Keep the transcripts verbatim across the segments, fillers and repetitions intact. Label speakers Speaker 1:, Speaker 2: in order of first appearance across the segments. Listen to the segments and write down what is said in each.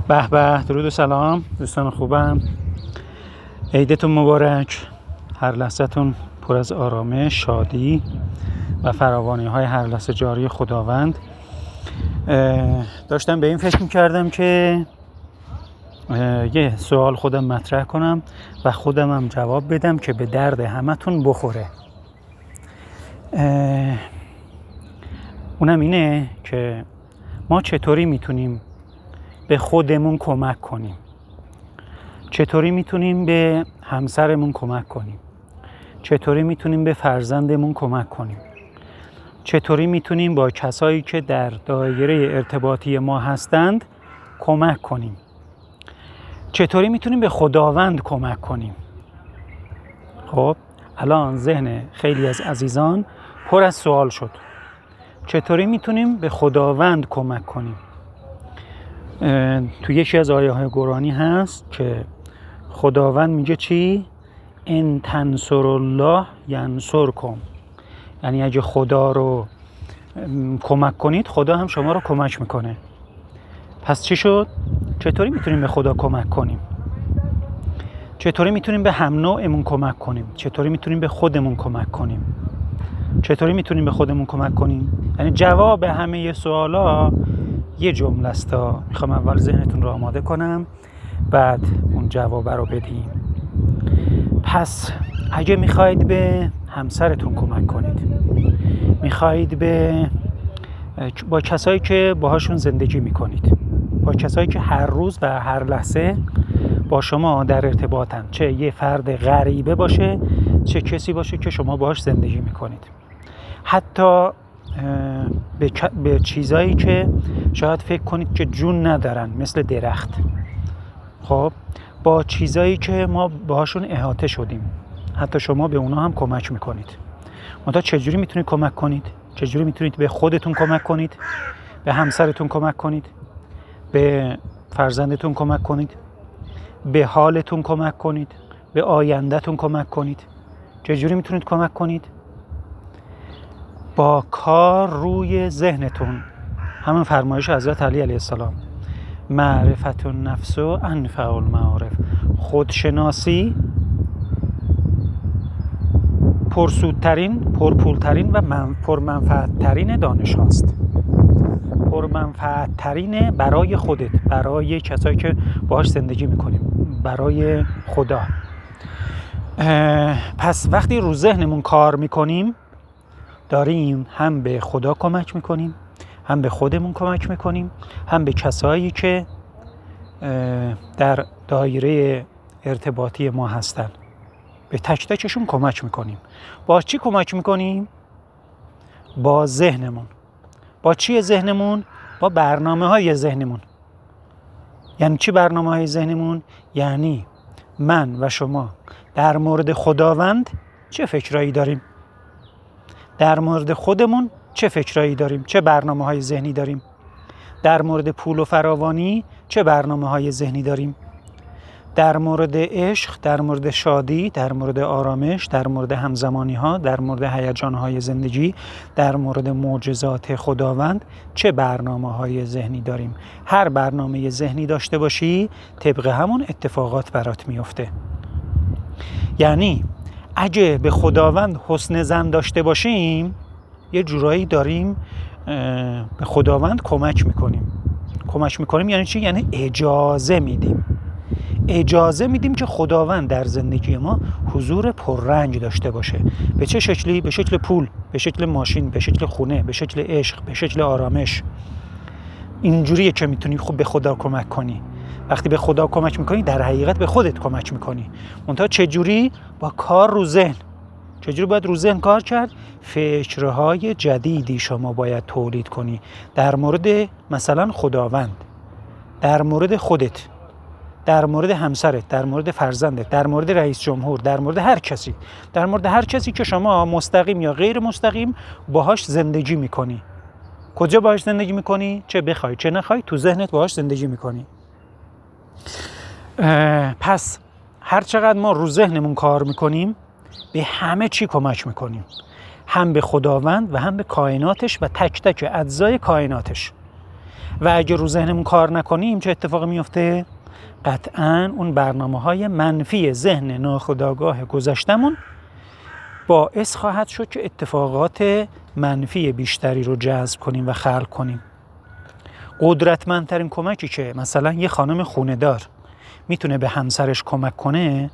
Speaker 1: به به، درود و سلام دوستان خوبم. عیدتون مبارک، هر لحظتون پر از آرامش، شادی و فراوانی های هر لحظه جاری خداوند. داشتم به این فکر میکردم که یه سوال خودم مطرح کنم و خودم هم جواب بدم که به درد همتون بخوره. اونم اینه که ما چطوری میتونیم به خودمون کمک کنیم، چطوری میتونیم به همسرمون کمک کنیم، چطوری میتونیم به فرزندمون کمک کنیم، چطوری میتونیم با کسایی که در دایره ارتباطی ما هستند کمک کنیم، چطوری میتونیم به خداوند کمک کنیم. خب الان ذهن خیلی از عزیزان پر از سوال شد، چطوری میتونیم به خداوند کمک کنیم؟ تو یکی از آیه های قرآنی هست که خداوند میگه چی؟ ان تنصر الله ینصرکم، یعنی اگه خدا رو کمک کنید خدا هم شما رو کمک میکنه. پس چی شد؟ چطوری میتونیم به خدا کمک کنیم؟ چطوری میتونیم به هم نوعمون کمک کنیم؟ چطوری میتونیم به خودمون کمک کنیم؟ چطوری میتونیم به خودمون کمک کنیم؟ یعنی جواب همه سوالا یه جمله است. میخوام اول ذهنتون رو آماده کنم بعد اون جواب رو بدیم. پس اگه میخواید به همسرتون کمک کنید، میخواید به با کسایی که باهاشون زندگی میکنید، با کسایی که هر روز و هر لحظه با شما در ارتباطن، چه یه فرد غریبه باشه چه کسی باشه که شما باهاش زندگی میکنید، حتی به, به چیزایی که شاید فکر کنید که جون ندارن مثل درخت، خب با چیزایی که ما باهاشون احاطه شدیم حتی شما به اونا هم کمک میکنید. منتها چجوری میتونید کمک کنید؟ چجوری میتونید به خودتون کمک کنید؟ به همسرتون کمک کنید؟ به فرزندتون کمک کنید؟ به حالتون کمک کنید؟ به آیندهتون کمک کنید؟ چجوری میتونید کمک کنید؟ با کار روی ذهنتون. همون فرمایش حضرت علی علیه السلام، معرفت النفس و انفع المعارف، خودشناسی پرسودترین، پرپولترین و من پرمنفعترین دانش هاست. پرمنفعترین برای خودت، برای کسایی که باهاش زندگی میکنیم، برای خدا. پس وقتی رو ذهنمون کار میکنیم داریم هم به خدا کمک میکنیم، هم به خودمون کمک میکنیم، هم به کسایی که در دایره ارتباطی ما هستن به تک تکشون کمک میکنیم. با چی کمک میکنیم؟ با ذهنمون. با چی ذهنمون؟ با برنامه های ذهنمون. یعنی چی برنامه های ذهنمون؟ یعنی من و شما در مورد خداوند چه فکرایی داریم؟ در مورد خودمون چه فکرایی داریم؟ چه برنامه های ذهنی داریم؟ در مورد پول و فراوانی چه برنامه های ذهنی داریم؟ در مورد عشق، در مورد شادی، در مورد آرامش، در مورد همزمانی ها، در مورد هیجان های زندگی، در مورد معجزات خداوند چه برنامه های ذهنی داریم؟ هر برنامه ذهنی داشته باشی طبق همون اتفاقات برات میفته. یعنی اگه به خداوند حسن ظن داشته باشیم یه جورایی داریم به خداوند کمک میکنیم. کمک میکنیم یعنی چی؟ یعنی اجازه میدیم. اجازه میدیم که خداوند در زندگی ما حضور پررنگ داشته باشه. به چه شکلی؟ به شکل پول، به شکل ماشین، به شکل خونه، به شکل عشق، به شکل آرامش. اینجوریه که میتونی خوب به خدا کمک کنی. وقتی به خدا کمک میکنی در حقیقت به خودت کمک میکنی. منتها چجوری؟ با کار رو ذهن. چجوری باید رو ذهن کار کرد؟ فکرهای جدیدی شما باید تولید کنی در مورد مثلا خداوند، در مورد خودت، در مورد همسرت، در مورد فرزندت، در مورد رئیس جمهور، در مورد هر کسی، در مورد هر کسی که شما مستقیم یا غیر مستقیم باهاش زندگی میکنی. کجا باهاش زندگی میکنی؟ چه بخوای چه نخوای تو ذهنت باهاش زندگی میکنی. پس هر چقدر ما رو ذهنمون کار میکنیم به همه چی کمک میکنیم، هم به خداوند و هم به کائناتش و تک تک اجزای کائناتش. و اگه رو ذهنمون کار نکنیم چه اتفاقی میفته؟ قطعاً اون برنامه‌های منفی ذهن ناخودآگاه گذشتمون باعث خواهد شد که اتفاقات منفی بیشتری رو جذب کنیم و خلق کنیم. قدرتمندترین کمکی که مثلا یه خانم خونه‌دار میتونه به همسرش کمک کنه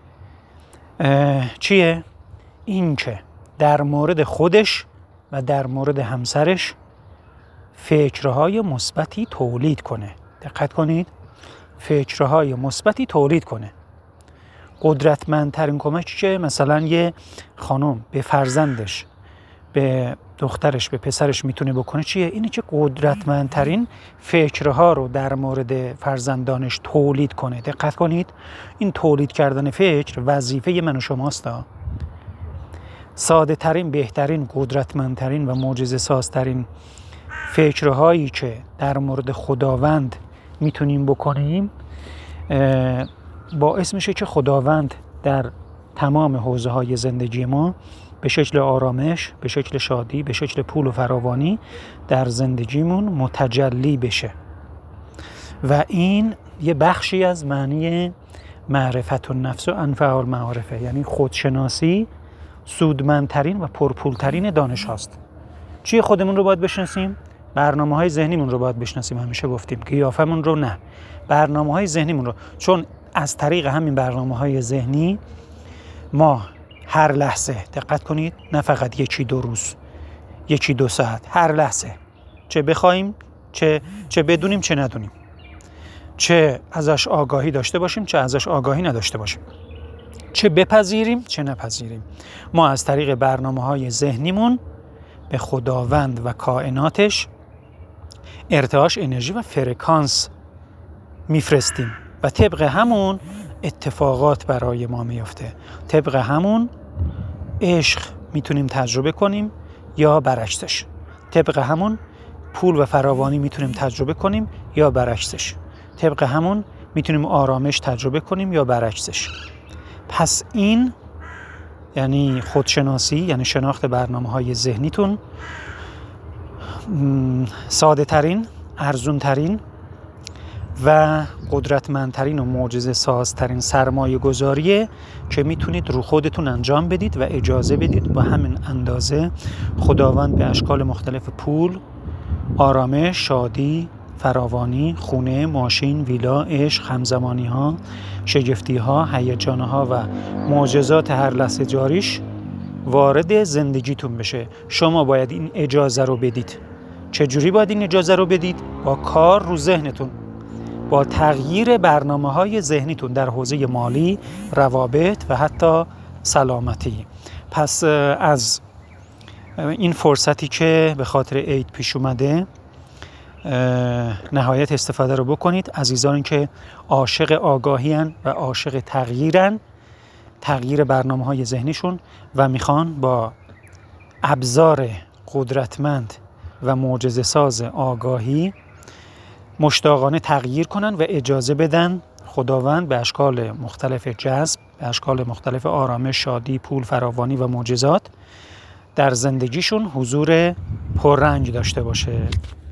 Speaker 1: چیه؟ این که در مورد خودش و در مورد همسرش فکرهای مثبتی تولید کنه. دقت کنید، فکرهای مثبتی تولید کنه. قدرتمندترین کمکی که مثلا یه خانم به فرزندش، به دخترش، به پسرش میتونه بکنه چیه؟ اینه که قدرتمندترین فکرها رو در مورد فرزندانش تولید کنه. دقت کنید، این تولید کردن فکر وظیفه من و شماست. ساده ترین، بهترین، قدرتمندترین و معجزه سازترین فکرهایی که در مورد خداوند میتونیم بکنیم باعث میشه که خداوند در تمام حوزه های زندگی ما به شکل آرامش، به شکل شادی، به شکل پول و فراوانی در زندگیمون متجلی بشه. و این یه بخشی از معنی معرفت النفس و انفع المعارفه، یعنی خودشناسی سودمندترین و پرپولترین دانش هاست. چیه خودمون رو باید بشناسیم؟ برنامه های ذهنیمون رو باید بشناسیم. همیشه گفتیم قیافمون رو نه، برنامه های ذهنیمون رو، چون از طریق همین برنامه های ذهنی ما هر لحظه، دقت کنید، نه فقط یکی دو روز، یکی دو ساعت، هر لحظه، چه بخوایم چه چه بدونیم چه ندونیم، چه ازش آگاهی داشته باشیم چه ازش آگاهی نداشته باشیم، چه بپذیریم چه نپذیریم، ما از طریق برنامه‌های ذهنیمون به خداوند و کائناتش ارتعاش انرژی و فرکانس میفرستیم و طبق همون اتفاقات برای ما میفته. طبق همون عشق میتونیم تجربه کنیم یا برعکسش. طبق همون پول و فراوانی میتونیم تجربه کنیم یا برعکسش. طبق همون میتونیم آرامش تجربه کنیم یا برعکسش. پس این یعنی خودشناسی، یعنی شناخت برنامه‌های ذهنیتون ساده ترین، ارزون ترین و قدرتمندترین و معجزه سازترین سرمایه گذاریه که میتونید رو خودتون انجام بدید و اجازه بدید با همین اندازه خداوند به اشکال مختلف پول، آرامش، شادی، فراوانی، خونه، ماشین، ویلا، عشق، همزمانی ها، شگفتی ها، هیجان ها و معجزات هر لحظه جاریش وارد زندگیتون بشه. شما باید این اجازه رو بدید. چجوری باید این اجازه رو بدید؟ با کار رو ذهنتون، با تغییر برنامه‌های ذهنیتون در حوزه مالی، روابط و حتی سلامتی. پس از این فرصتی که به خاطر عید پیش اومده نهایت استفاده رو بکنید. عزیزانی که عاشق آگاهی‌اند و عاشق تغییرن، تغییر برنامه‌های ذهنیشون و میخوان با ابزار قدرتمند و معجزه ساز آگاهی مشتاقانه تغییر کنن و اجازه بدن خداوند به اشکال مختلف جذب، به اشکال مختلف آرامش، شادی، پول، فراوانی و معجزات در زندگیشون حضور پررنگ داشته باشه.